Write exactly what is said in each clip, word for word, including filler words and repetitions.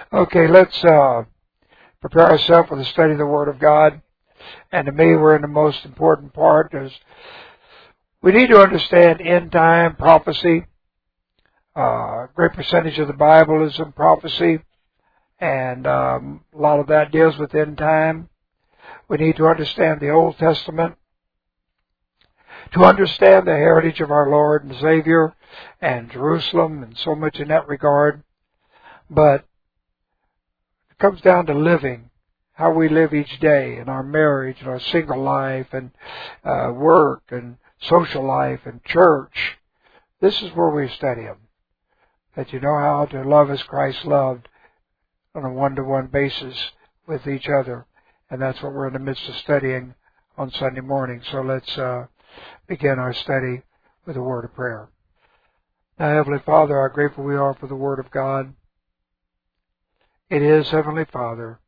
Okay, let's uh, prepare ourselves for the study of the Word of God. And to me, we're in the most important part. Is we need to understand end time prophecy. Uh, a great percentage of the Bible is in prophecy, and um, a lot of that deals with end time. We need to understand the Old Testament to understand the heritage of our Lord and Savior and Jerusalem and so much in that regard. But it comes down to living, how we live each day in our marriage and our single life and uh, work and social life and church. This is where we study them. That you know how to love as Christ loved on a one-to-one basis with each other. And that's what we're in the midst of studying on Sunday morning. So let's uh, begin our study with a word of prayer. Now, Heavenly Father, how grateful we are for the Word of God. It is, Heavenly Father,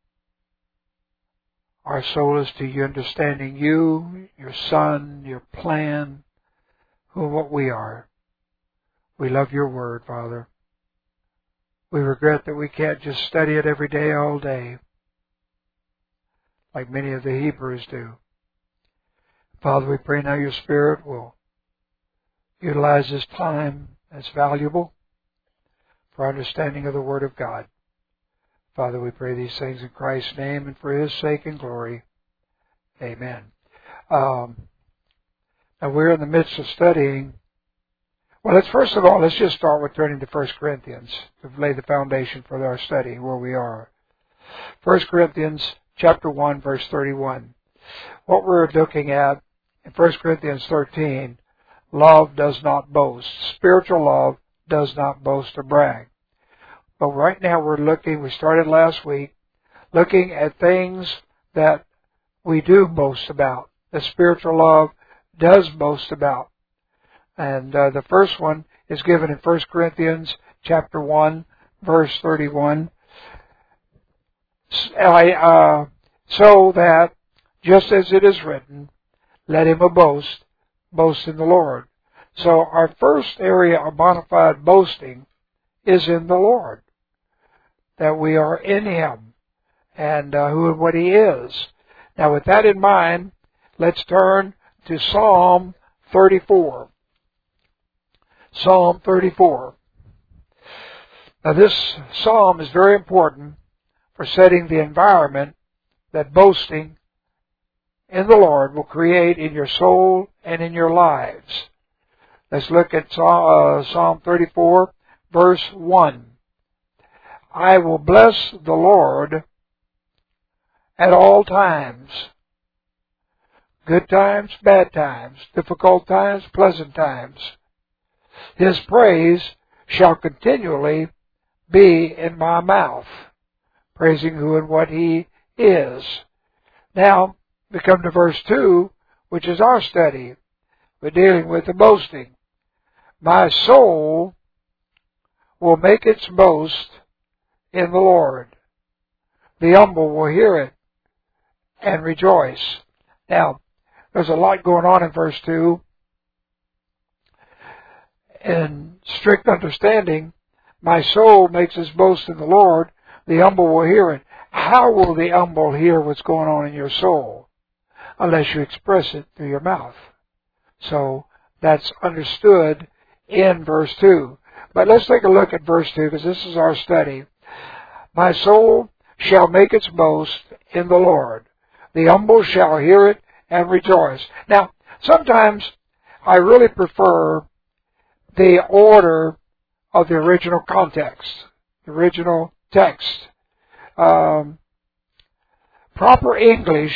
our soul is to you, understanding you, your Son, your plan, who and what we are. We love your Word, Father. We regret that we can't just study it every day, all day, like many of the Hebrews do. Father, we pray now your Spirit will utilize this time as valuable for understanding of the Word of God. Father, we pray these things in Christ's name and for His sake and glory. Amen. Um, now we're in the midst of studying. Well, let's first of all, let's just start with turning to First Corinthians to lay the foundation for our study where we are. First Corinthians chapter one, verse thirty-one. What we're looking at in First Corinthians thirteen, love does not boast. Spiritual love does not boast or brag. But right now we're looking, we started last week, looking at things that we do boast about. The spiritual love does boast about. And uh, the first one is given in First Corinthians chapter one, verse thirty-one. I, uh, so that, just as it is written, let him a boast, boast in the Lord. So our first area of bona fide boasting is in the Lord. That we are in Him and uh, who and what He is. Now with that in mind, let's turn to Psalm thirty-four. Psalm thirty-four. Now this psalm is very important for setting the environment that boasting in the Lord will create in your soul and in your lives. Let's look at Psalm thirty-four, verse one. I will bless the Lord at all times. Good times, bad times, difficult times, pleasant times. His praise shall continually be in my mouth, praising who and what He is. Now, we come to verse two, which is our study. We're dealing with the boasting. My soul will make its boast in the Lord. The humble will hear it and rejoice. Now, there's a lot going on in verse two. In strict understanding, my soul makes its boast in the Lord. The humble will hear it. How will the humble hear what's going on in your soul? Unless you express it through your mouth. So that's understood in verse two. But let's take a look at verse two because this is our study. My soul shall make its boast in the Lord. The humble shall hear it and rejoice. Now, sometimes I really prefer the order of the original context, the original text. Um, proper English,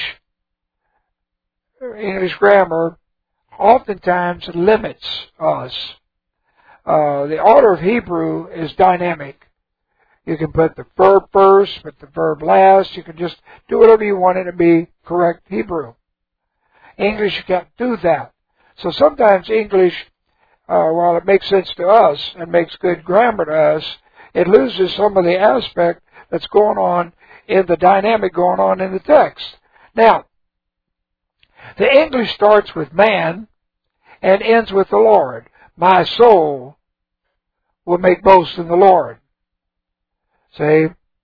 English grammar, oftentimes limits us. Uh, the order of Hebrew is dynamic. You can put the verb first, put the verb last. You can just do whatever you want it to be correct Hebrew. English, you can't do that. So sometimes English, uh, while it makes sense to us and makes good grammar to us, it loses some of the aspect that's going on in the dynamic going on in the text. Now, the English starts with man and ends with the Lord. My soul will make boast in the Lord. See?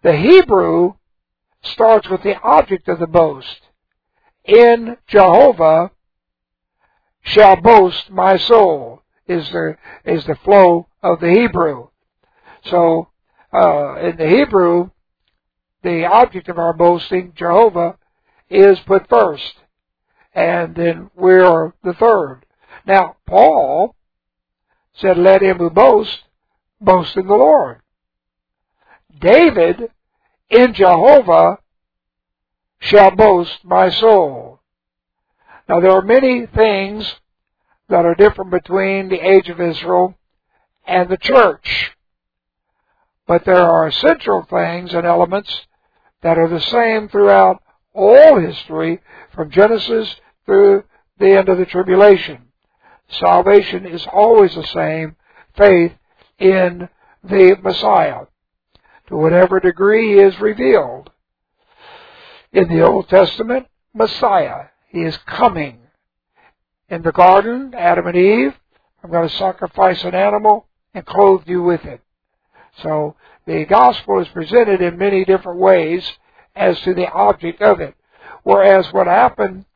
The Hebrew starts with the object of the boast. In Jehovah shall boast my soul, is the, is the flow of the Hebrew. So, uh, in the Hebrew, the object of our boasting, Jehovah, is put first. And then we are the third. Now, Paul said, let him who boasts, boast in the Lord. David, in Jehovah shall boast my soul. Now, there are many things that are different between the age of Israel and the church. But there are essential things and elements that are the same throughout all history, from Genesis through the end of the tribulation. Salvation is always the same, faith in the Messiah, to whatever degree he is revealed. In the Old Testament, Messiah, he is coming. In the garden, Adam and Eve, I'm going to sacrifice an animal and clothe you with it. So the gospel is presented in many different ways as to the object of it. Whereas what happened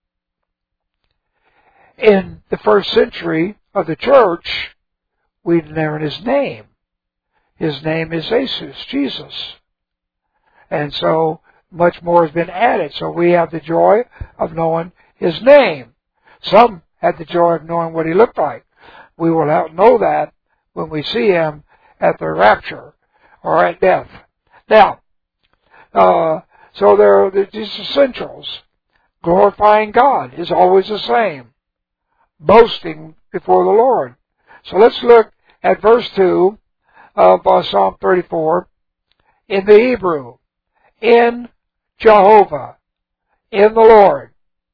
in the first century of the church, we learn his name. His name is Jesus, Jesus. And so much more has been added. So we have the joy of knowing his name. Some had the joy of knowing what he looked like. We will know that when we see him at the rapture or at death. Now, uh, so there are these essentials. Glorifying God is always the same. Boasting before the Lord. So let's look at verse two of uh, Psalm thirty-four in the Hebrew. In Jehovah, in the Lord,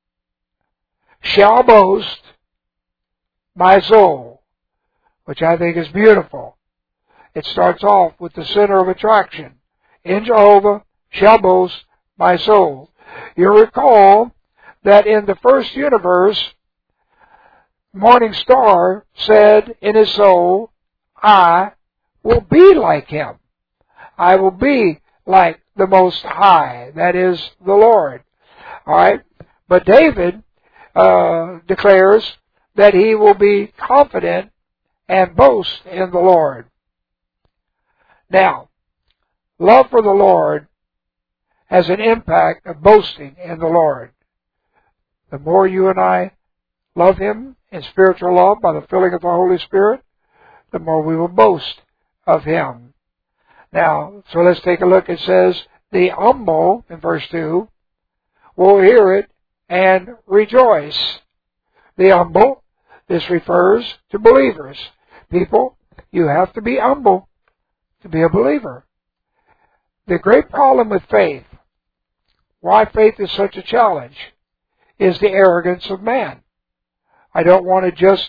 shall boast my soul, which I think is beautiful. It starts off with the center of attraction. In Jehovah shall boast my soul. You recall that in the first universe, morning star said in his soul, I will be like him. I will be like the Most High, that is the Lord. All right? But David uh, declares that he will be confident and boast in the Lord. Now, love for the Lord has an impact of boasting in the Lord. The more you and I love him in spiritual love by the filling of the Holy Spirit, the more we will boast of him. Now, so let's take a look. It says, the humble, in verse two, will hear it and rejoice. The humble, this refers to believers. People, you have to be humble to be a believer. The great problem with faith, why faith is such a challenge, is the arrogance of man. I don't want to just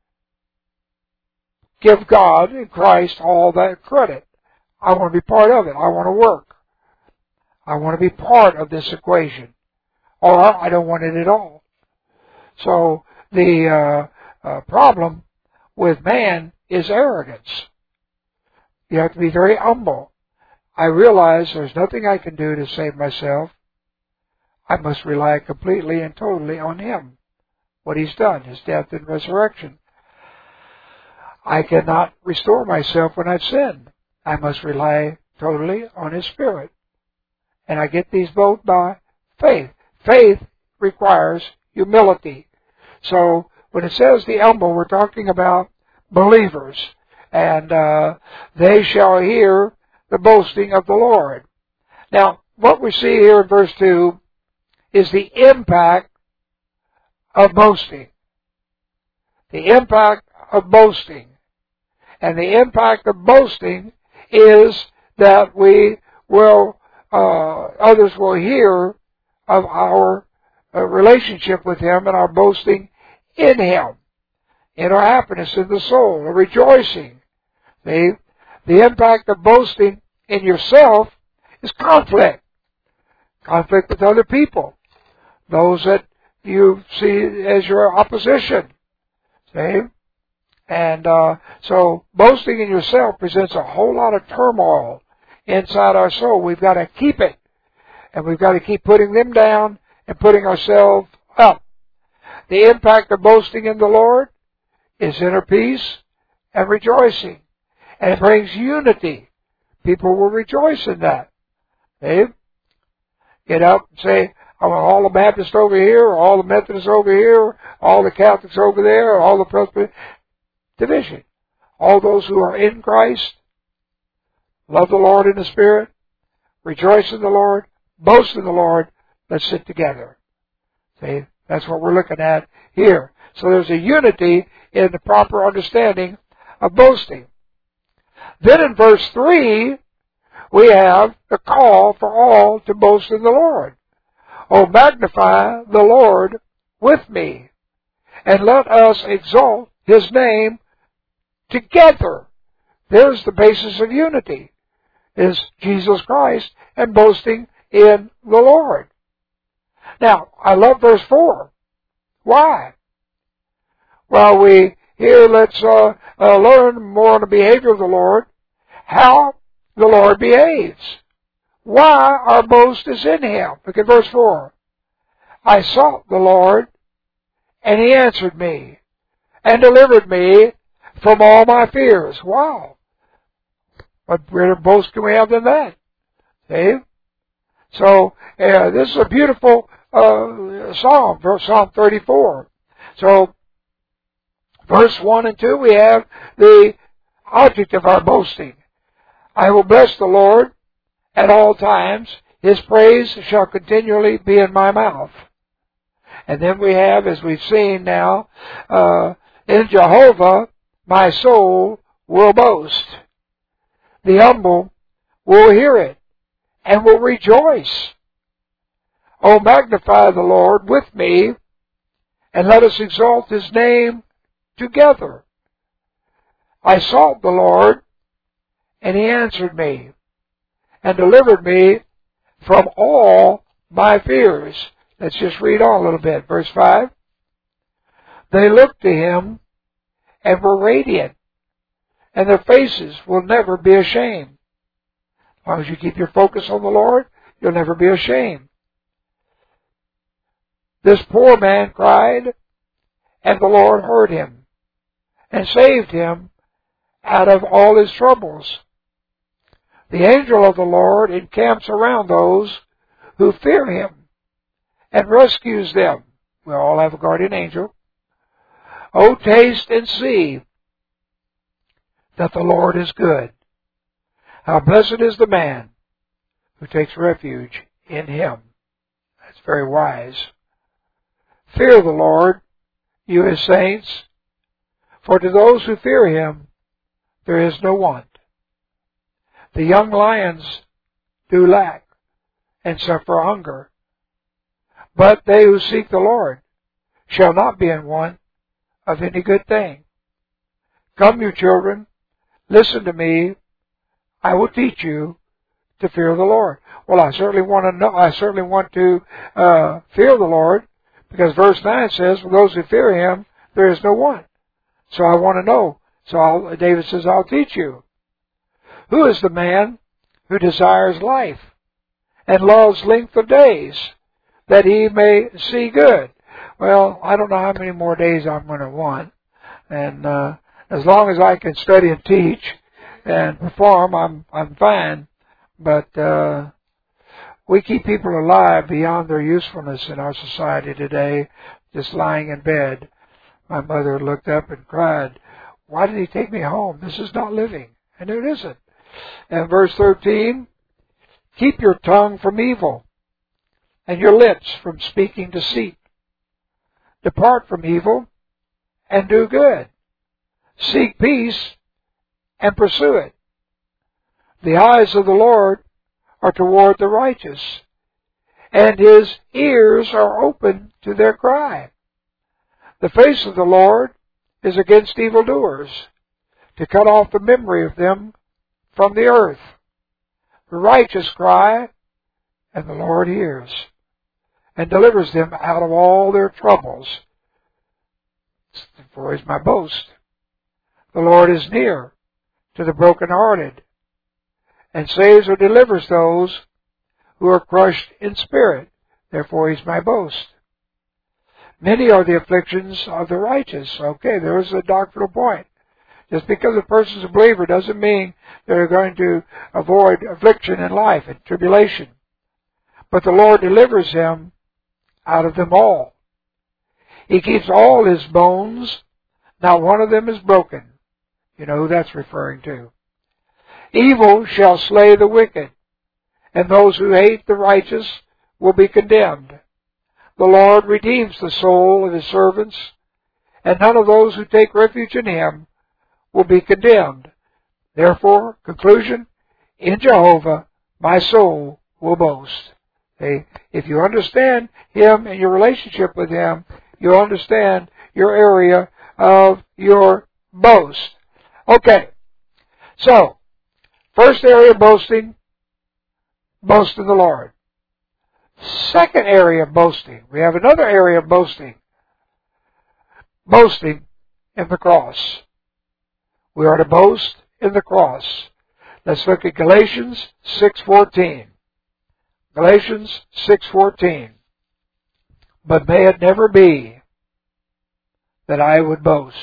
give God and Christ all that credit. I want to be part of it. I want to work. I want to be part of this equation. Or I don't want it at all. So the uh, uh, problem with man is arrogance. You have to be very humble. I realize there's nothing I can do to save myself. I must rely completely and totally on him. What he's done, his death and resurrection. I cannot restore myself when I've sinned. I must rely totally on his Spirit. And I get these both by faith. Faith requires humility. So when it says the humble, we're talking about believers. And uh, they shall hear the boasting of the Lord. Now, what we see here in verse two is the impact of boasting. The impact of boasting. And the impact of boasting is that we will, uh, others will hear of our uh, relationship with him and our boasting in him, in our happiness in the soul, our rejoicing. The, the impact of boasting in yourself is conflict. Conflict with other people. Those that you see as your opposition. See? And uh, so boasting in yourself presents a whole lot of turmoil inside our soul. We've got to keep it. And we've got to keep putting them down and putting ourselves up. The impact of boasting in the Lord is inner peace and rejoicing. And it brings unity. People will rejoice in that. They get up and say, I want all the Baptists over here, or all the Methodists over here, or all the Catholics over there, or all the Presbyterians. Division. All those who are in Christ, love the Lord in the Spirit, rejoice in the Lord, boast in the Lord, let's sit together. See, that's what we're looking at here. So there's a unity in the proper understanding of boasting. Then in verse three, we have the call for all to boast in the Lord. Oh, magnify the Lord with me, and let us exalt His name together. There's the basis of unity, is Jesus Christ and boasting in the Lord. Now, I love verse four. Why? Well, we here let's uh, uh, learn more on the behavior of the Lord, how the Lord behaves. Why our boast is in Him. Look at verse four. I sought the Lord, and He answered me, and delivered me from all my fears. Wow. What greater boast can we have than that? See? So, uh, this is a beautiful uh, psalm, Psalm thirty-four. So, verse one and two, we have the object of our boasting. I will bless the Lord at all times. His praise shall continually be in my mouth. And then we have, as we've seen now, uh, in Jehovah my soul will boast. The humble will hear it and will rejoice. Oh, magnify the Lord with me, and let us exalt His name together. I sought the Lord, and He answered me, and delivered me from all my fears. Let's just read on a little bit. Verse five. They looked to Him and were radiant, and their faces will never be ashamed. As long as you keep your focus on the Lord, you'll never be ashamed. This poor man cried, and the Lord heard him, and saved him out of all his troubles. The angel of the Lord encamps around those who fear Him, and rescues them. We all have a guardian angel. Oh, taste and see that the Lord is good. How blessed is the man who takes refuge in Him. That's very wise. Fear the Lord, you His saints, for to those who fear Him there is no want. The young lions do lack and suffer hunger, but they who seek the Lord shall not be in want of any good thing. Come, you children, listen to me. I will teach you to fear the Lord. Well, I certainly want to know. I certainly want to uh, fear the Lord, because verse nine says, "For those who fear Him, there is no want." So I want to know. So I'll, David says, "I'll teach you." Who is the man who desires life and loves length of days, that he may see good? Well, I don't know how many more days I'm going to want. And uh, as long as I can study and teach and perform, I'm I'm fine. But uh, we keep people alive beyond their usefulness in our society today, just lying in bed. My mother looked up and cried, "Why did He take me home? This is not living." And it isn't. And verse thirteen, keep your tongue from evil, and your lips from speaking deceit. Depart from evil, and do good. Seek peace, and pursue it. The eyes of the Lord are toward the righteous, and His ears are open to their cry. The face of the Lord is against evildoers, to cut off the memory of them from the earth. The righteous cry, and the Lord hears, and delivers them out of all their troubles. For is my boast. The Lord is near to the brokenhearted, and saves or delivers those who are crushed in spirit. Therefore He's my boast. Many are the afflictions of the righteous. Okay, there's a doctrinal point. Just because a person's a believer doesn't mean they're going to avoid affliction in life and tribulation. But the Lord delivers him out of them all. He keeps all his bones. Not one of them is broken. You know who that's referring to. Evil shall slay the wicked, and those who hate the righteous will be condemned. The Lord redeems the soul of His servants, and none of those who take refuge in Him will be condemned. Therefore, conclusion, in Jehovah my soul will boast. Okay? If you understand Him and your relationship with Him, you'll understand your area of your boast. Okay, so, first area of boasting, boast in the Lord. Second area of boasting, we have another area of boasting. Boasting in the cross. We are to boast in the cross. Let's look at Galatians six fourteen. Galatians six fourteen. But may it never be that I would boast,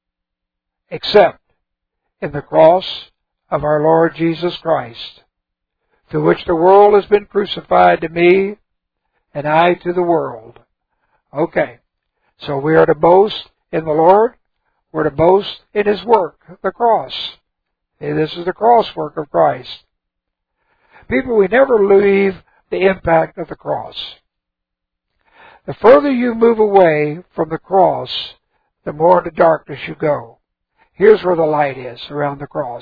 except in the cross of our Lord Jesus Christ, through which the world has been crucified to me, and I to the world. Okay, so we are to boast in the Lord. We're to boast in His work, the cross. And this is the cross work of Christ. People, we never leave the impact of the cross. The further you move away from the cross, the more into darkness you go. Here's where the light is, around the cross.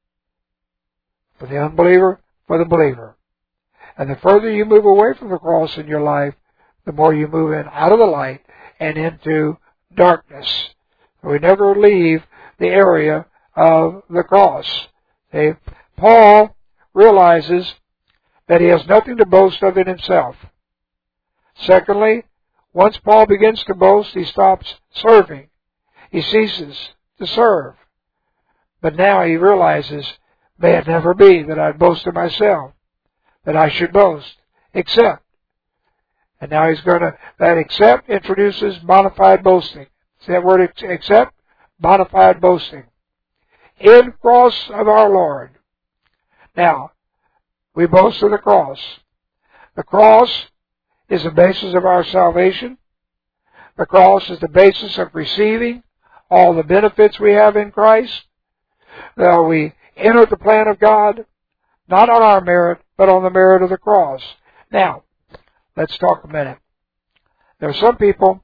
For the unbeliever, for the believer. And the further you move away from the cross in your life, the more you move in out of the light and into darkness. We never leave the area of the cross. Okay? Paul realizes that he has nothing to boast of in himself. Secondly, once Paul begins to boast, he stops serving. He ceases to serve. But now he realizes, may it never be that I boast of myself, that I should boast, except. And now he's going to, that except introduces modified boasting. See that word except? Modified boasting. In cross of our Lord. Now, we boast of the cross. The cross is the basis of our salvation. The cross is the basis of receiving all the benefits we have in Christ. Now we enter the plan of God, not on our merit, but on the merit of the cross. Now, let's talk a minute. There are some people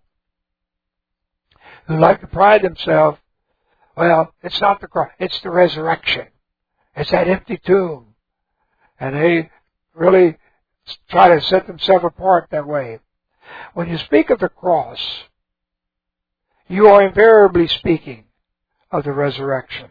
who like to pride themselves, well, it's not the cross, it's the resurrection. It's that empty tomb. And they really try to set themselves apart that way. When you speak of the cross, you are invariably speaking of the resurrection.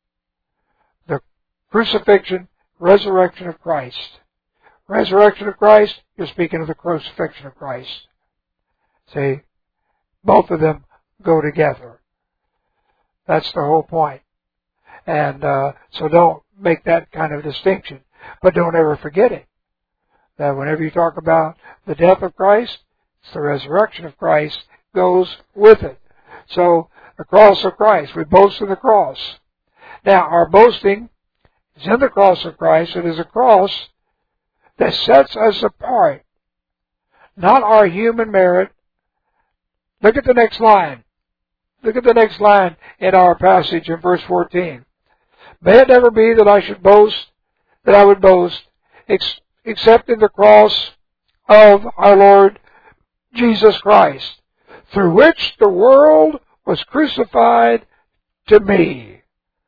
The crucifixion, resurrection of Christ. Resurrection of Christ, you're speaking of the crucifixion of Christ. See, both of them go together. That's the whole point. And uh, so don't make that kind of distinction. But don't ever forget it. That whenever you talk about the death of Christ, it's the resurrection of Christ goes with it. So, the cross of Christ. We boast in the cross. Now, our boasting is in the cross of Christ. It is a cross that sets us apart. Not our human merit. Look at the next line. Look at the next line in our passage in verse fourteen. May it never be that I should boast, that I would boast, ex- except in the cross of our Lord Jesus Christ, through which the world was crucified to me.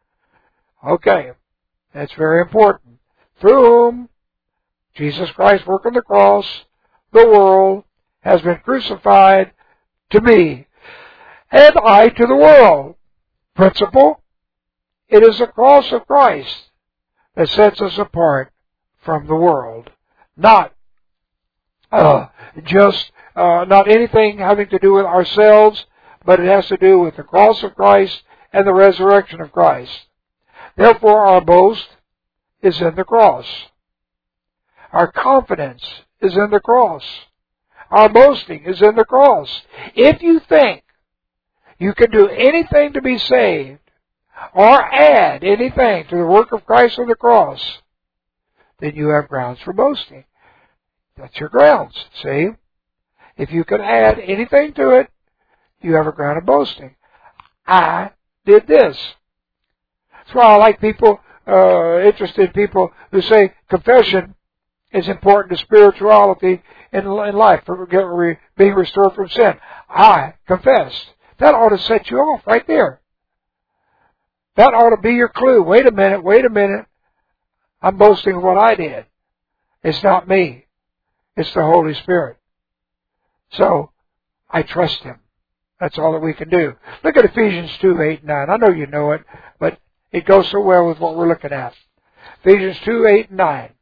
Okay, that's very important. Through whom Jesus Christ worked on the cross, the world has been crucified to me, and I to the world. Principle, it is the cross of Christ that sets us apart from the world. Not uh, just, uh, not anything having to do with ourselves, but it has to do with the cross of Christ and the resurrection of Christ. Therefore, our boast is in the cross. Our confidence is in the cross. Our boasting is in the cross. If you think you can do anything to be saved or add anything to the work of Christ on the cross, then you have grounds for boasting. That's your grounds, see? If you can add anything to it, you have a ground of boasting. I did this. That's why I like people, uh, interested people who say confession is important to spirituality in, in life, for being restored from sin. I confessed. That ought to set you off right there. That ought to be your clue. Wait a minute, wait a minute. I'm boasting of what I did. It's not me. It's the Holy Spirit. So, I trust Him. That's all that we can do. Look at Ephesians two, eight, and nine. I know you know it, but it goes so well with what we're looking at. Ephesians two, eight, and nine.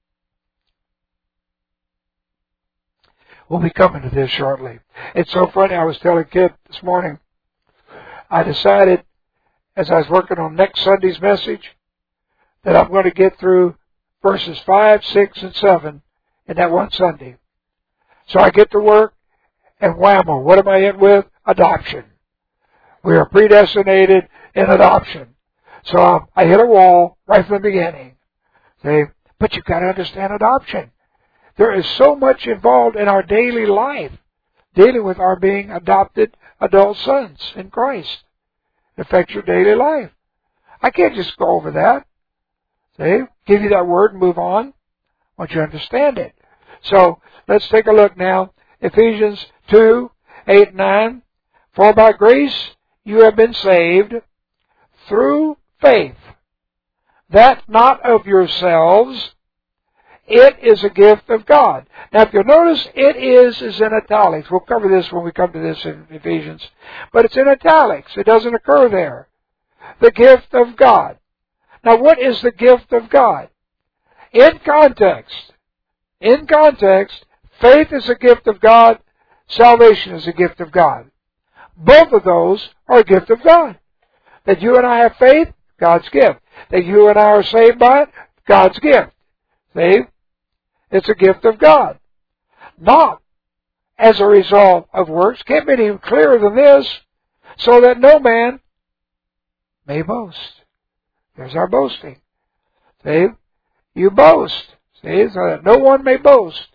We'll be coming to this shortly. It's so funny. I was telling Kid this morning, I decided as I was working on next Sunday's message that I'm going to get through verses five, six, and seven in that one Sunday. So I get to work, and whammo, what am I in with? Adoption. We are predestinated in adoption. So um, I hit a wall right from the beginning. See? But you've got to understand adoption. There is so much involved in our daily life dealing with our being adopted adult sons in Christ. It affects your daily life. I can't just go over that. See? Give you that word and move on. I want you to understand it. So, let's take a look now. Ephesians two, eight, and nine. For by grace you have been saved through faith, that not of yourselves, it is a gift of God. Now, if you'll notice, it is is in italics. We'll cover this when we come to this in Ephesians. But it's in italics. It doesn't occur there. The gift of God. Now, what is the gift of God? In context, in context, faith is a gift of God. Salvation is a gift of God. Both of those are a gift of God. That you and I have faith, God's gift. That you and I are saved by it, God's gift. See? It's a gift of God. Not as a result of works. Can't be any clearer than this. So that no man may boast. There's our boasting. See? You boast. See? So that no one may boast.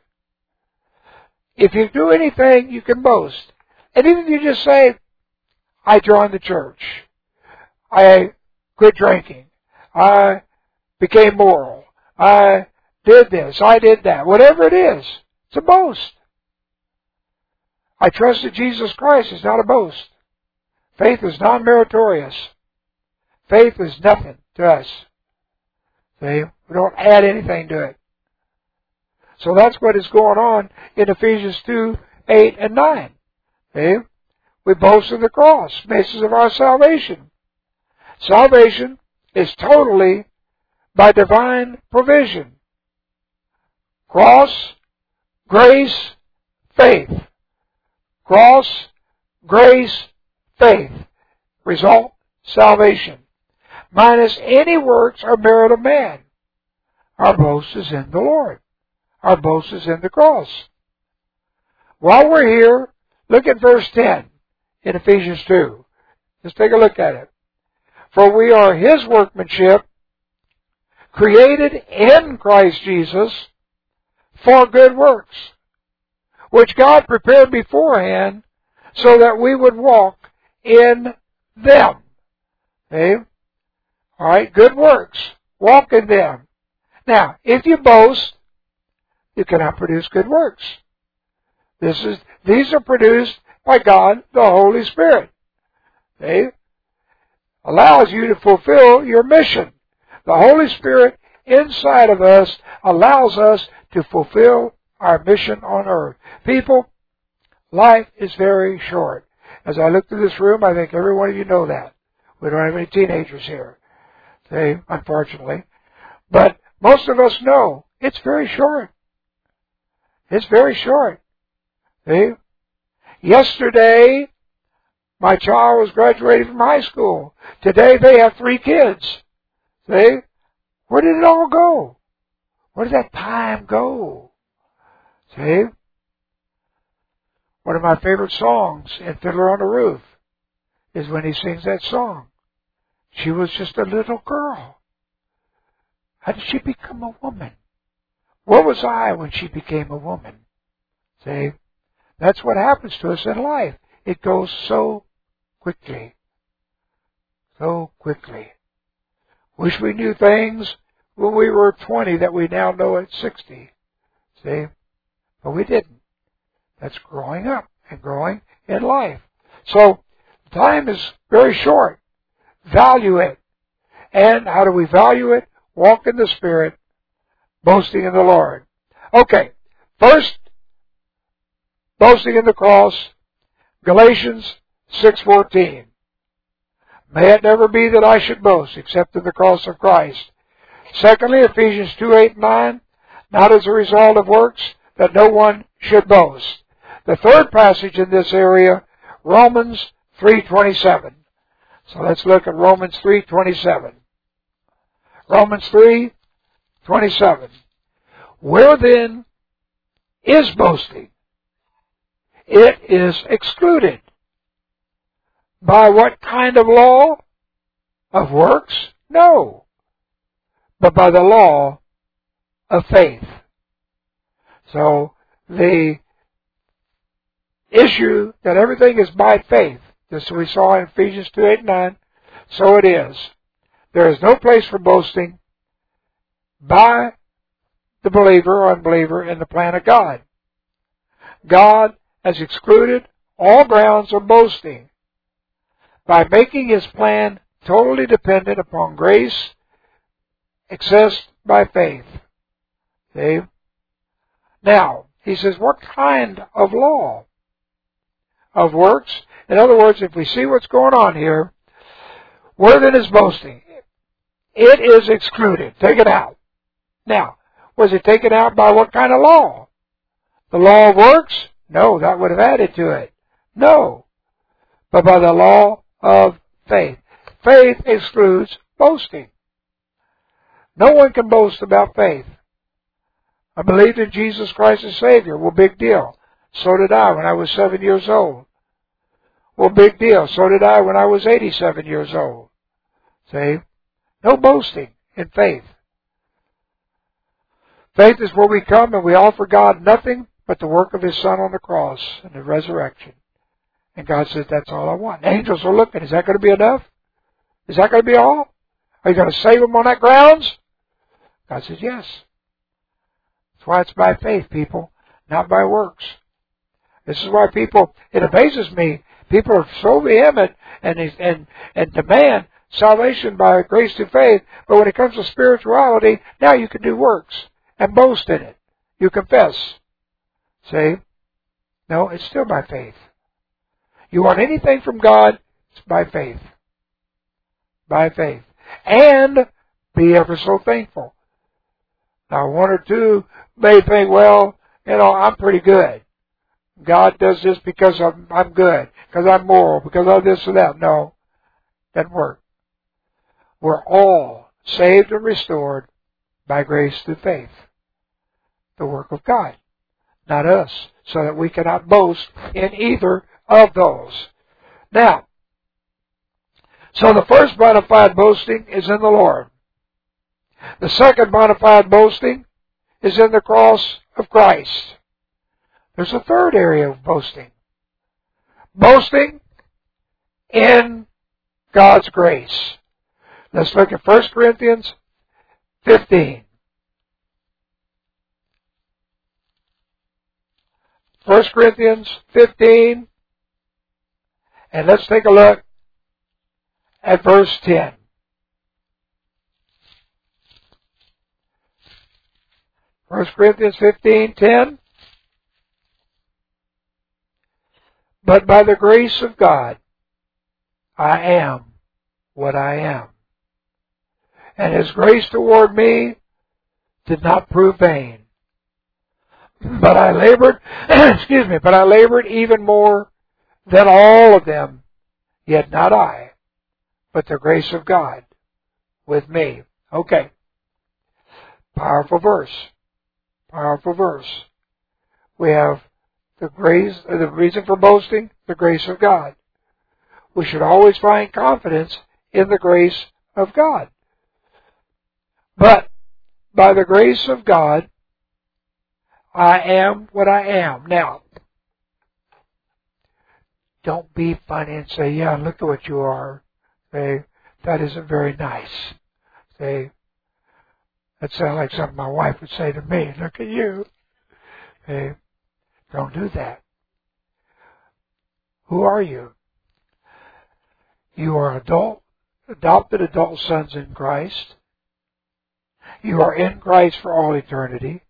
If you do anything, you can boast. And even if you just say, I joined the church. I quit drinking. I became moral. I did this. I did that. Whatever it is, it's a boast. I trusted Jesus Christ. It's not a boast. Faith is non-meritorious. Faith is nothing to us. See? We don't add anything to it. So that's what is going on in Ephesians two, eight, and nine. See? We boast in the cross, basis of our salvation. Salvation is totally by divine provision. Cross, grace, faith. Cross, grace, faith. Result, salvation. Minus any works or merit of man. Our boast is in the Lord. Our boast is in the cross. While we're here, look at verse ten in Ephesians two. Let's take a look at it. For we are His workmanship, created in Christ Jesus for good works, which God prepared beforehand so that we would walk in them. Okay? All right, good works. Walk in them. Now, if you boast, you cannot produce good works. This is these are produced by God, the Holy Spirit. Okay? Allows you to fulfill your mission. The Holy Spirit inside of us allows us to fulfill our mission on earth. People, life is very short. As I look through this room, I think every one of you know that. We don't have any teenagers here, okay, unfortunately. But most of us know it's very short. It's very short. See? Yesterday, my child was graduating from high school. Today, they have three kids. See? Where did it all go? Where did that time go? See? One of my favorite songs in Fiddler on the Roof is when he sings that song. She was just a little girl. How did she become a woman? Where was I when she became a woman? See? That's what happens to us in life. It goes so quickly. So quickly. Wish we knew things when we were twenty that we now know at sixty. See? But we didn't. That's growing up and growing in life. So, time is very short. Value it. And how do we value it? Walk in the Spirit, boasting in the Lord. Okay. First, boasting in the cross, Galatians six fourteen. May it never be that I should boast except in the cross of Christ. Secondly, Ephesians two eight and nine, not as a result of works, that no one should boast. The third passage in this area, Romans three twenty-seven. So let's look at Romans three twenty-seven. Romans three twenty-seven. Where then is boasting? It is excluded. By what kind of law? Of works? No. But by the law of faith. So, the issue that everything is by faith, just as we saw in Ephesians two eight and nine, so it is. There is no place for boasting by the believer or unbeliever in the plan of God. God has excluded all grounds of boasting by making His plan totally dependent upon grace, accessed by faith. See? Now, he says, what kind of law? Of works? In other words, if we see what's going on here, where then is boasting? It is excluded. Take it out. Now, was it taken out by what kind of law? The law of works? No, that would have added to it. No. But by the law of faith. Faith excludes boasting. No one can boast about faith. I believed in Jesus Christ as Savior. Well, big deal. So did I when I was seven years old. Well, big deal. So did I when I was eighty-seven years old. See? No boasting in faith. Faith is where we come and we offer God nothing but the work of His Son on the cross and the resurrection. And God says, that's all I want. Angels are looking. Is that going to be enough? Is that going to be all? Are you going to save them on that grounds? God says, yes. That's why it's by faith, people, not by works. This is why people, it amazes me, people are so vehement and, and, and demand salvation by grace through faith, but when it comes to spirituality, now you can do works and boast in it. You confess. See? No, it's still by faith. You want anything from God, it's by faith. By faith. And be ever so thankful. Now, one or two may think, well, you know, I'm pretty good. God does this because I'm, I'm good, because I'm moral, because of this or that. No, doesn't work. We're all saved and restored by grace through faith. The work of God, not us, so that we cannot boast in either of those. Now, so the first bona fide boasting is in the Lord. The second bona fide boasting is in the cross of Christ. There's a third area of boasting. Boasting in God's grace. Let's look at First Corinthians fifteen. First Corinthians fifteen. And let's take a look at verse ten. First Corinthians fifteen ten. But by the grace of God, I am what I am. And His grace toward me did not prove vain. But I labored, excuse me, but I labored even more than all of them, yet not I, but the grace of God with me. Okay. Powerful verse. Powerful verse. We have the grace, the reason for boasting, the grace of God. We should always find confidence in the grace of God. But by the grace of God, I am what I am. Now, don't be funny and say, yeah, look at what you are. Say, that isn't very nice. Say, that sounds like something my wife would say to me. Look at you. Say, don't do that. Who are you? You are adult, adopted adult sons in Christ. You are in Christ for all eternity.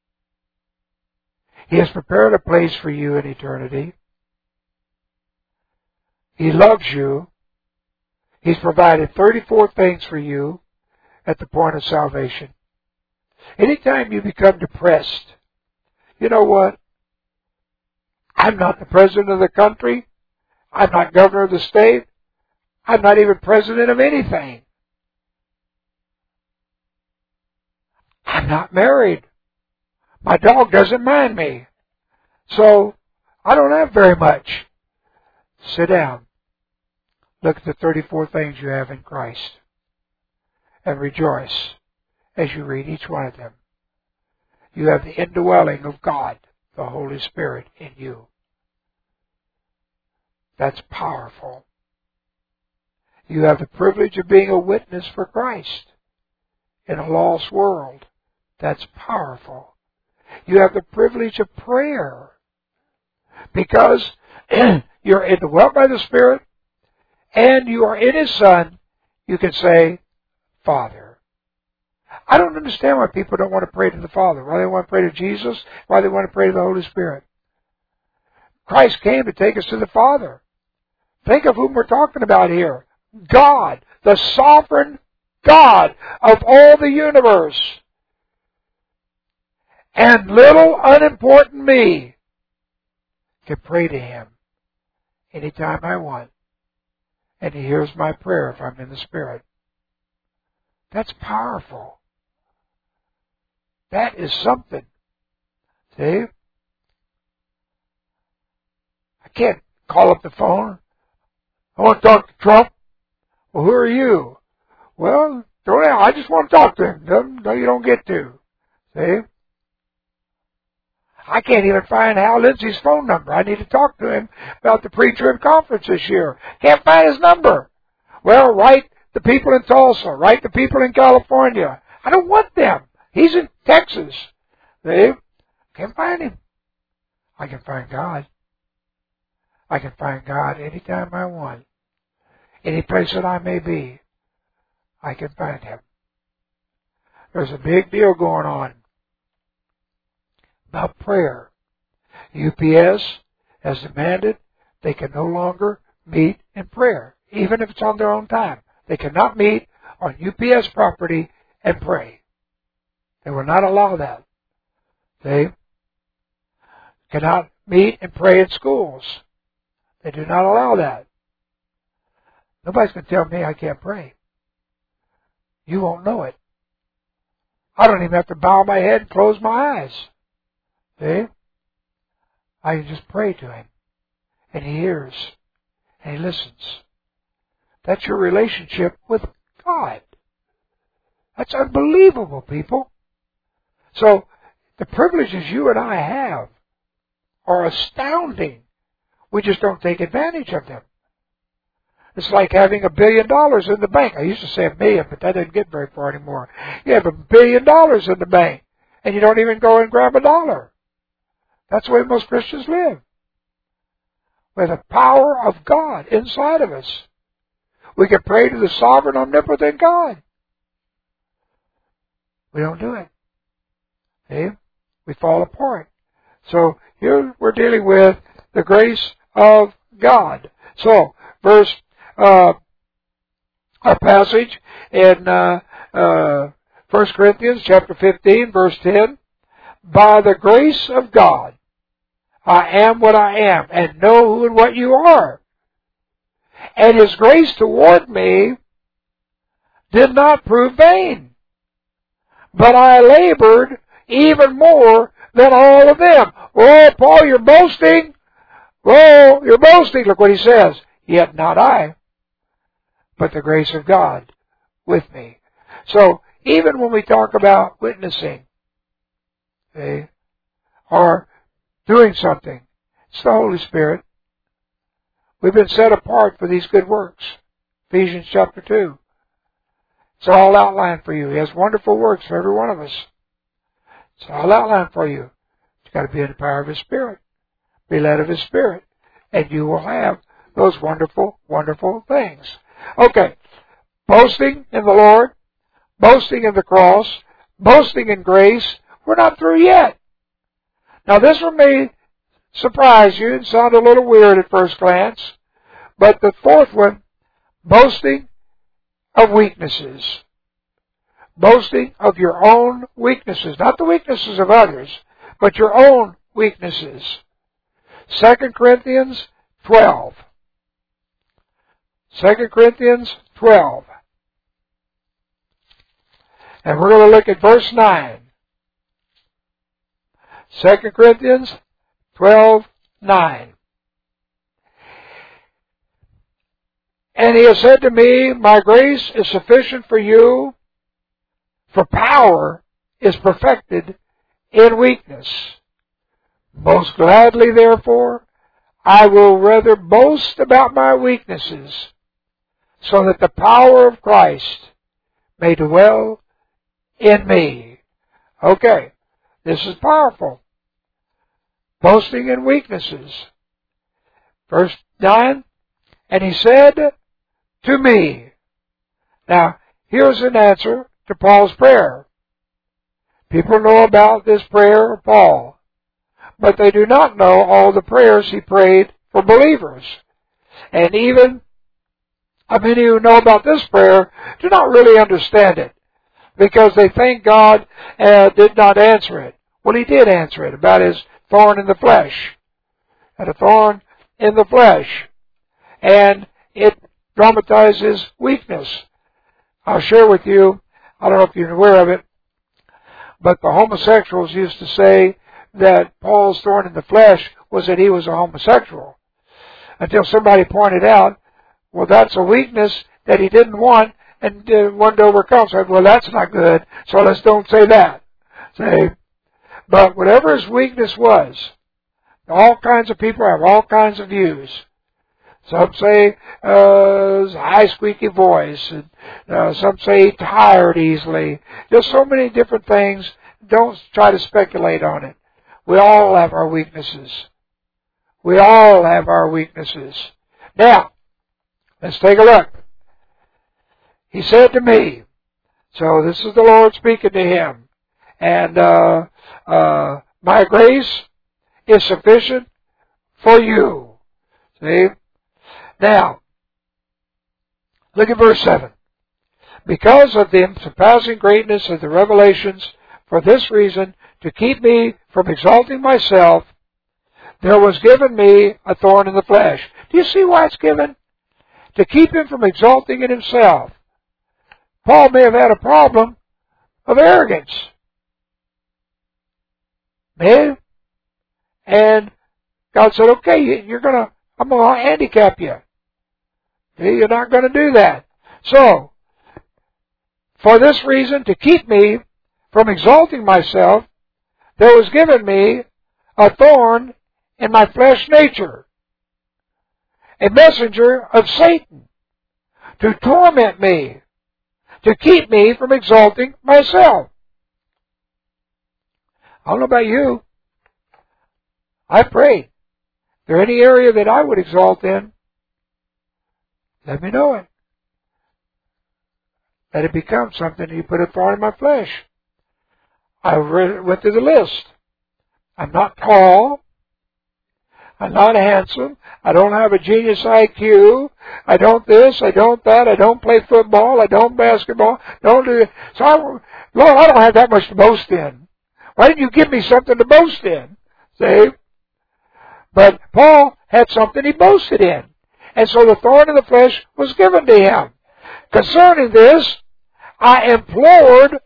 He has prepared a place for you in eternity. He loves you. He's provided thirty-four things for you at the point of salvation. Anytime you become depressed, you know what? I'm not the president of the country. I'm not governor of the state. I'm not even president of anything. I'm not married. My dog doesn't mind me. So, I don't have very much. Sit down. Look at the thirty-four things you have in Christ. And rejoice as you read each one of them. You have the indwelling of God, the Holy Spirit, in you. That's powerful. You have the privilege of being a witness for Christ in a lost world. That's powerful. You have the privilege of prayer because you're indwelt by the Spirit and you are in His Son. You can say, Father. I don't understand why people don't want to pray to the Father, why they want to pray to Jesus, why they want to pray to the Holy Spirit. Christ came to take us to the Father. Think of whom we're talking about here. God, the sovereign God of all the universe. And little unimportant me can pray to Him anytime I want. And He hears my prayer if I'm in the Spirit. That's powerful. That is something. See? I can't call up the phone. I want to talk to Trump. Well, who are you? Well, don't I just want to talk to him. No, no, you don't get to. See? I can't even find Hal Lindsey's phone number. I need to talk to him about the pre-trib conference this year. Can't find his number. Well, write the people in Tulsa. Write the people in California. I don't want them. He's in Texas. See? Can't find him. I can find God. I can find God anytime I want. Any place that I may be, I can find Him. There's a big deal going on about prayer. U P S has demanded they can no longer meet in prayer, even if it's on their own time. They cannot meet on U P S property and pray. They will not allow that. They cannot meet and pray in schools. They do not allow that. Nobody's going to tell me I can't pray. You won't know it. I don't even have to bow my head and close my eyes. See? I can just pray to Him. And He hears. And He listens. That's your relationship with God. That's unbelievable, people. So, the privileges you and I have are astounding. We just don't take advantage of them. It's like having a billion dollars in the bank. I used to say a million, but that didn't get very far anymore. You have a billion dollars in the bank, and you don't even go and grab a dollar. That's the way most Christians live. With the power of God inside of us. We can pray to the sovereign, omnipotent God. We don't do it. See? We fall apart. So, here we're dealing with the grace of God. So, verse, uh, our passage in, uh, uh, First Corinthians chapter fifteen, verse ten. By the grace of God, I am what I am, and know who and what you are. And His grace toward me did not prove vain. but I labored even more than all of them. Oh, Paul, you're boasting. Oh, you're boasting. Look what he says. Yet not I, but the grace of God with me. So, even when we talk about witnessing, okay, or doing something, it's the Holy Spirit. We've been set apart for these good works. Ephesians chapter two. It's all outlined for you. He has wonderful works for every one of us. It's all outlined for you. It's got to be in the power of His Spirit. Be led of His Spirit. And you will have those wonderful, wonderful things. Okay. Boasting in the Lord. Boasting in the cross. Boasting in grace. We're not through yet. Now this one may surprise you and sound a little weird at first glance. But the fourth one, boasting of weaknesses. Boasting of your own weaknesses. Not the weaknesses of others, but your own weaknesses. Second Corinthians twelve. Second Corinthians twelve. And we're going to look at verse nine. Second Corinthians twelve nine. And he has said to me, my grace is sufficient for you, for power is perfected in weakness. Most gladly, therefore, I will rather boast about my weaknesses, so that the power of Christ may dwell in me. Okay, this is powerful. Boasting in weaknesses. Verse nine, and he said to me. Now, here's an answer to Paul's prayer. People know about this prayer of Paul, but they do not know all the prayers he prayed for believers. And even many who know about this prayer do not really understand it, because they think God uh, did not answer it. Well, He did answer it about His thorn in the flesh. Had a thorn in the flesh. And it dramatizes weakness. I'll share with you, I don't know if you're aware of it, but the homosexuals used to say that Paul's thorn in the flesh was that he was a homosexual. Until somebody pointed out, well, that's a weakness that he didn't want and uh, wanted to overcome. So, well, that's not good, so let's don't say that. Say, but whatever his weakness was, all kinds of people have all kinds of views. Some say uh, high squeaky voice, and uh, some say tired easily. Just so many different things. Don't try to speculate on it. We all have our weaknesses. We all have our weaknesses. Now, let's take a look. He said to me, so this is the Lord speaking to him, and uh, uh, my grace is sufficient for you. See? Now, look at verse seven. Because of the surpassing greatness of the revelations, for this reason, to keep me from exalting myself, there was given me a thorn in the flesh. Do you see why it's given? To keep him from exalting in himself. Paul may have had a problem of arrogance. Maybe. And God said, okay, you're gonna, I'm gonna handicap you. You're not going to do that. So, for this reason, to keep me from exalting myself, there was given me a thorn in my flesh nature, a messenger of Satan, to torment me, to keep me from exalting myself. I don't know about you. I prayed. Is there any area that I would exalt in? Let me know it. Let it become something. You put a thorn in my flesh. I went through the list. I'm not tall. I'm not handsome. I don't have a genius I Q. I don't this. I don't that. I don't play football. I don't basketball. Don't do it. So, I, Lord, I don't have that much to boast in. Why didn't you give me something to boast in? See? But Paul had something he boasted in. And so the thorn in the flesh was given to him. Concerning this, I implored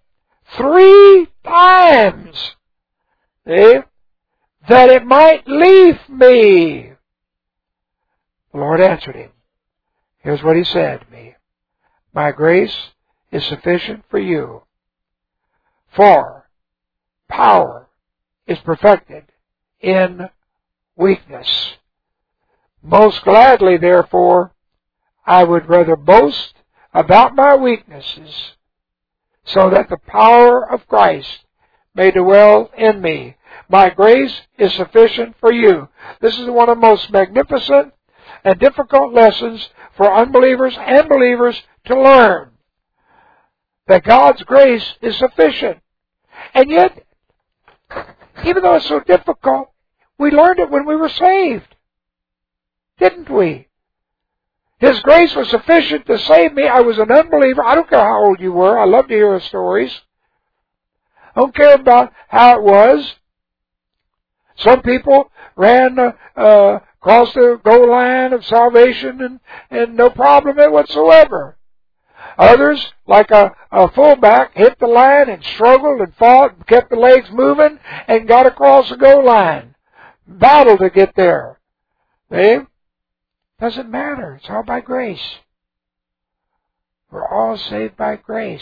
three times. See? That it might leave me. The Lord answered him. Here's what he said to me. My grace is sufficient for you, for power is perfected in weakness. Most gladly, therefore, I would rather boast about my weaknesses, so that the power of Christ may dwell in me. My grace is sufficient for you. This is one of the most magnificent and difficult lessons for unbelievers and believers to learn. That God's grace is sufficient. And yet, even though it's so difficult, we learned it when we were saved. Didn't we? His grace was sufficient to save me. I was an unbeliever. I don't care how old you were. I love to hear the stories. I don't care about how it was. Some people ran uh, uh, across the goal line of salvation and, and no problem whatsoever. Others, like a, a fullback, hit the line and struggled and fought and kept the legs moving and got across the goal line. Battled to get there. See? Doesn't matter. It's all by grace. We're all saved by grace.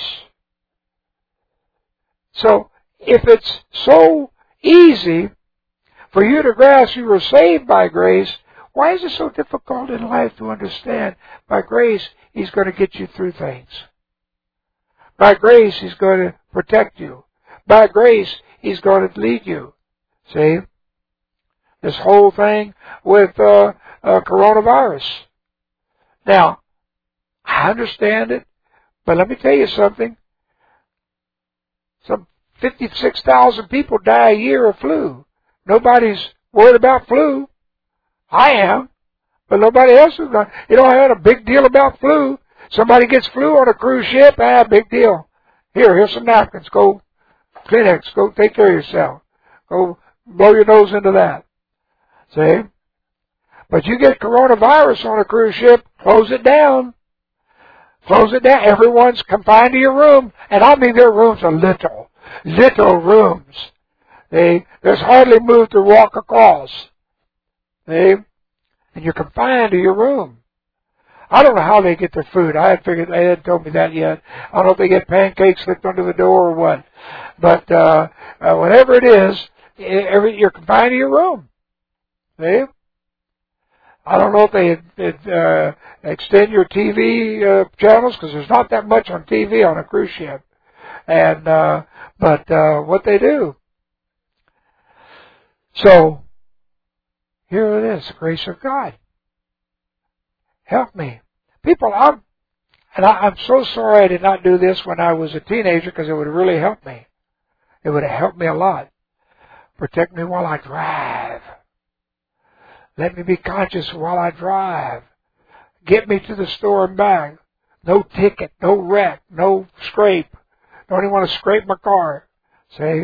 So, if it's so easy for you to grasp you were saved by grace, why is it so difficult in life to understand by grace He's going to get you through things? By grace He's going to protect you. By grace He's going to lead you. See? This whole thing with uh, uh, coronavirus. Now, I understand it, but let me tell you something. Some fifty-six thousand people die a year of flu. Nobody's worried about flu. I am, but nobody else is not. You know, I had a big deal about flu. Somebody gets flu on a cruise ship, ah, big deal. Here, here's some napkins. Go, Kleenex, go take care of yourself. Go blow your nose into that. See? But you get coronavirus on a cruise ship, close it down. Close it down. Everyone's confined to your room. And I mean their rooms are little. Little rooms. See? There's hardly move to walk across. See? And you're confined to your room. I don't know how they get their food. I had figured, they hadn't told me that yet. I don't know if they get pancakes slipped under the door or what. But uh, uh, whatever it is, every, you're confined to your room. See? I don't know if they it, uh, extend your T V uh, channels, because there's not that much on T V on a cruise ship. And uh, but uh, what they do. So here it is, the grace of God. Help me, people. I'm and I, I'm so sorry I did not do this when I was a teenager, because it would have really helped me. It would have helped me a lot. Protect me while I drive. Let me be conscious while I drive. Get me to the store and back. No ticket, no wreck, no scrape. Don't even want to scrape my car. See?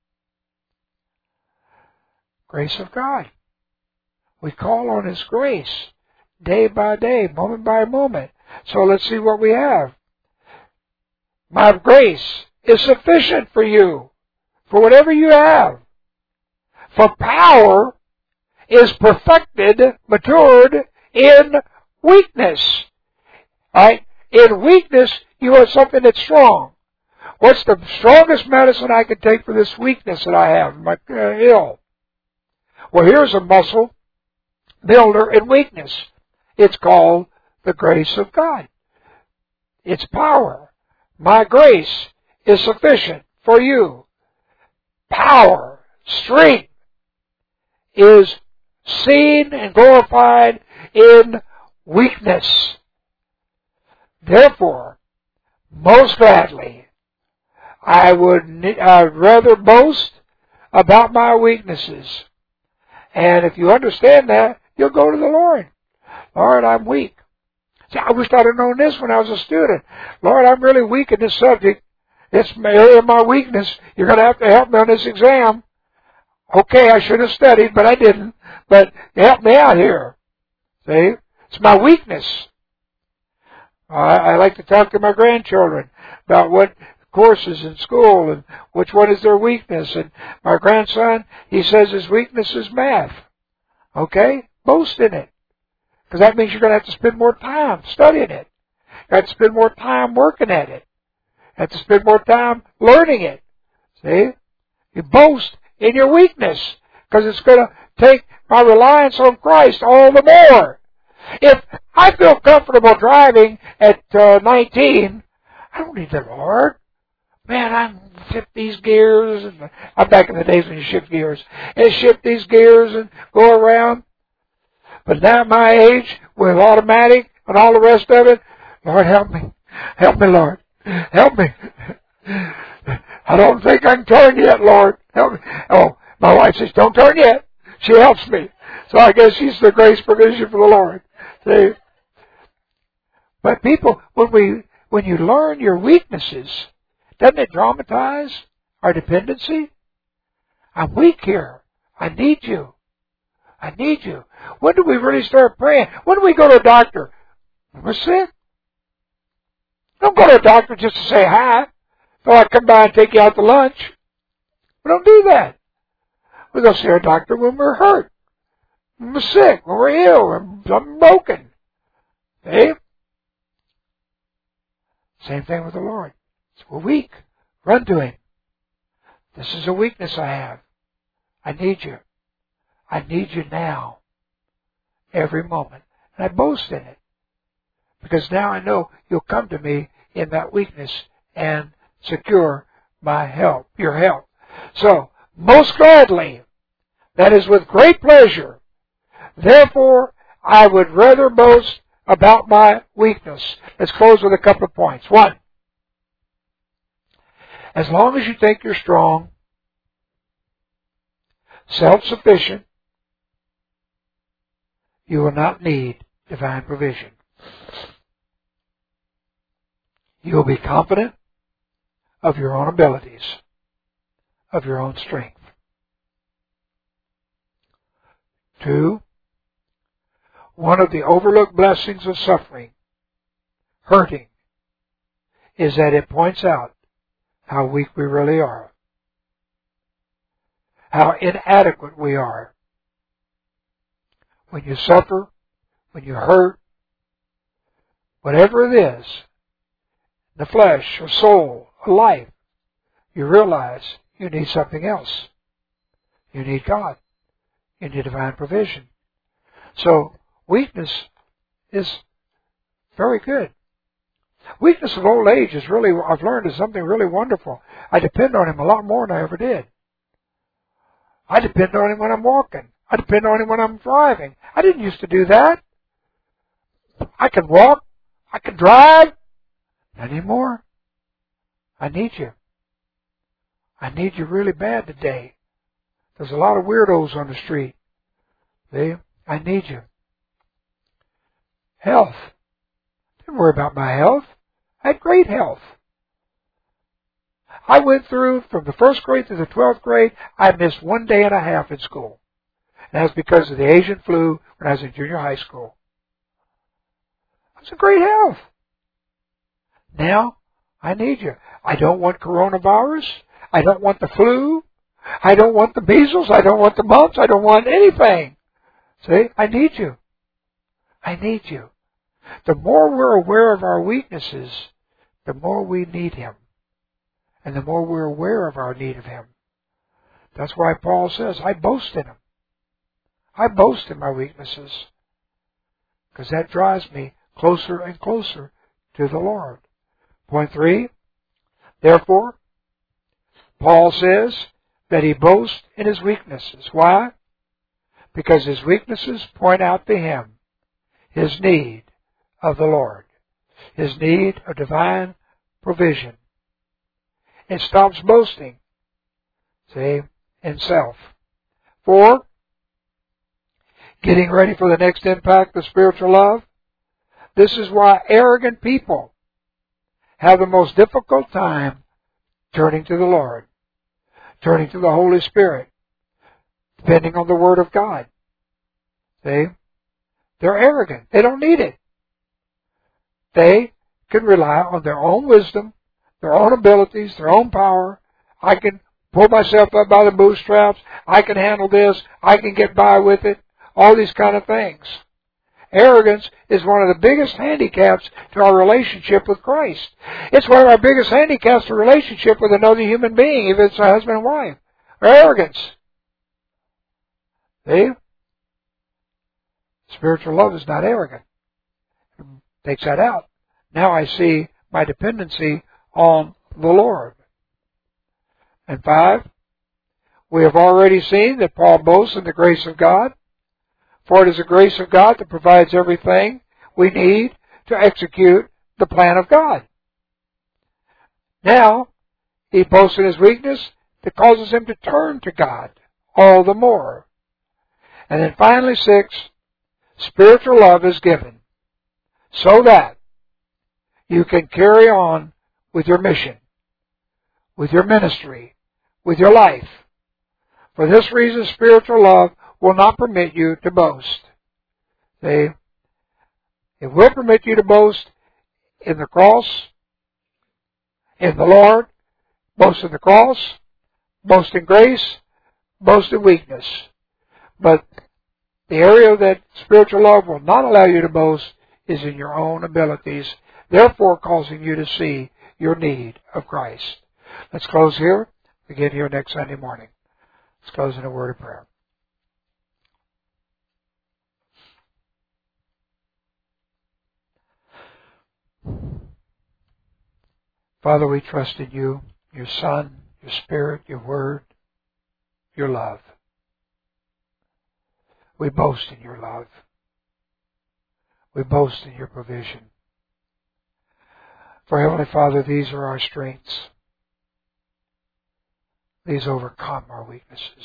Grace of God. We call on His grace day by day, moment by moment. So let's see what we have. My grace is sufficient for you, for whatever you have. For power is perfected, matured in weakness. Right? In weakness, you have something that's strong. What's the strongest medicine I can take for this weakness that I have? My uh, ill. Well, here's a muscle builder in weakness. It's called the grace of God. It's power. My grace is sufficient for you. Power, strength is seen and glorified in weakness. Therefore, most gladly, I would I'd rather boast about my weaknesses. And if you understand that, you'll go to the Lord. Lord, I'm weak. See, I wish I'd have known this when I was a student. Lord, I'm really weak in this subject. It's my area of my weakness. You're going to have to help me on this exam. Okay, I should have studied, but I didn't. But help me out here. See? It's my weakness. I, I like to talk to my grandchildren about what courses in school and which one is their weakness. And my grandson, he says his weakness is math. Okay? Boast in it. Because that means you're going to have to spend more time studying it. You have to spend more time working at it. You have to spend more time learning it. See? You boast in your weakness because it's going to take my reliance on Christ all the more. If I feel comfortable driving at uh, nineteen, I don't need the Lord. Man, I shift these gears. And I'm back in the days when you shift gears. And shift these gears and go around. But now at my age, with automatic and all the rest of it, Lord, help me. Help me, Lord. Help me. I don't think I can turn yet, Lord. Help me. Oh, my wife says, don't turn yet. She helps me. So I guess she's the grace provision for the Lord. See? But people, when we, when you learn your weaknesses, doesn't it dramatize our dependency? I'm weak here. I need you. I need you. When do we really start praying? When do we go to a doctor? When we're sick. Don't go to a doctor just to say hi. So I come by and take you out to lunch. We don't do that. We go see our doctor when we're hurt. When we're sick. When we're ill. When something broken. See? Same thing with the Lord. So we're weak. Run to Him. This is a weakness I have. I need you. I need you now. Every moment. And I boast in it. Because now I know you'll come to me in that weakness and secure my help, your help. So, most gladly, that is with great pleasure. Therefore, I would rather boast about my weakness. Let's close with a couple of points. One, as long as you think you're strong, self-sufficient, you will not need divine provision. You will be confident of your own abilities, of your own strength. Two, one of the overlooked blessings of suffering, hurting, is that it points out how weak we really are, how inadequate we are. When you suffer, when you hurt, whatever it is, the flesh, or soul, or life, you realize you need something else. You need God. You need divine provision. So, weakness is very good. Weakness of old age is really, I've learned, is something really wonderful. I depend on Him a lot more than I ever did. I depend on Him when I'm walking. I depend on Him when I'm driving. I didn't used to do that. I can walk. I can drive. Not anymore. I need you. I need you really bad today. There's a lot of weirdos on the street. See? I need you. Health. Didn't worry about my health. I had great health. I went through, from the first grade to the twelfth grade, I missed one day and a half in school. And that's because of the Asian flu when I was in junior high school. I was in great health. Now, I need you. I don't want coronavirus. I don't want the flu. I don't want the measles. I don't want the mumps. I don't want anything. See? I need you. I need you. The more we're aware of our weaknesses, the more we need Him. And the more we're aware of our need of Him. That's why Paul says, I boast in Him. I boast in my weaknesses. Because that drives me closer and closer to the Lord. Point three, therefore, Paul says that he boasts in his weaknesses. Why? Because his weaknesses point out to him his need of the Lord, his need of divine provision. It stops boasting, see, in self. Four, getting ready for the next impact of spiritual love. This is why arrogant people have the most difficult time turning to the Lord, turning to the Holy Spirit, depending on the Word of God. See? They're arrogant. They don't need it. They can rely on their own wisdom, their own abilities, their own power. I can pull myself up by the bootstraps. I can handle this. I can get by with it. All these kind of things. Arrogance is one of the biggest handicaps to our relationship with Christ. It's one of our biggest handicaps to relationship with another human being, if it's a husband and wife. Or arrogance. See? Spiritual love is not arrogant. It takes that out. Now I see my dependency on the Lord. And five, we have already seen that Paul boasts in the grace of God. For it is the grace of God that provides everything we need to execute the plan of God. Now, he boasts in his weakness that causes him to turn to God all the more. And then finally, six, spiritual love is given so that you can carry on with your mission, with your ministry, with your life. For this reason, spiritual love will not permit you to boast. See? It will permit you to boast in the cross, in the Lord, boast in the cross, boast in grace, boast in weakness. But the area that spiritual love will not allow you to boast is in your own abilities, therefore causing you to see your need of Christ. Let's close here. Begin here next Sunday morning. Let's close in a word of prayer. Father, we trust in you, your Son, your Spirit, your Word, your love. We boast in your love. We boast in your provision. For Heavenly Father, these are our strengths. These overcome our weaknesses.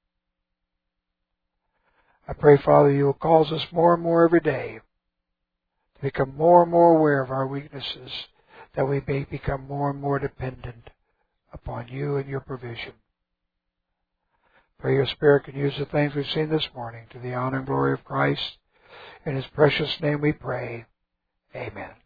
I pray, Father, you will cause us more and more every day to become more and more aware of our weaknesses, that we may become more and more dependent upon you and your provision. Pray your Spirit can use the things we've seen this morning to the honor and glory of Christ. In His precious name we pray. Amen.